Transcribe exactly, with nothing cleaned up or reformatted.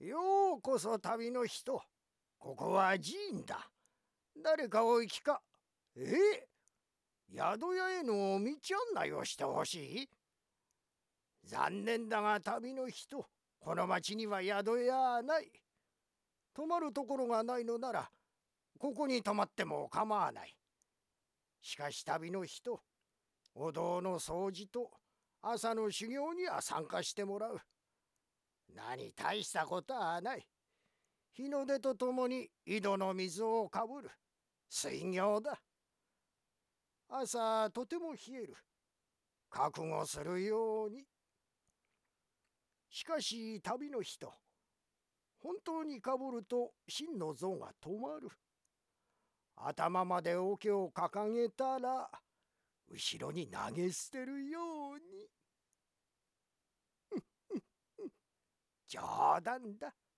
ようこそ旅の人。ここは寺院だ。誰かお行きか。え宿屋への道案内をしてほしい。残念だが旅の人、この町には宿屋はない。泊まるところがないのなら、ここに泊まっても構わない。しかし旅の人、お堂の掃除と朝の修行には参加してもらう。何大したことはない。日の出とともに井戸の水をかぶる。水行だ。朝とても冷える。覚悟するように。しかし旅の人、本当にかぶると真の像が止まる。頭まで桶を掲げたら後ろに投げ捨てるように。冗談だ。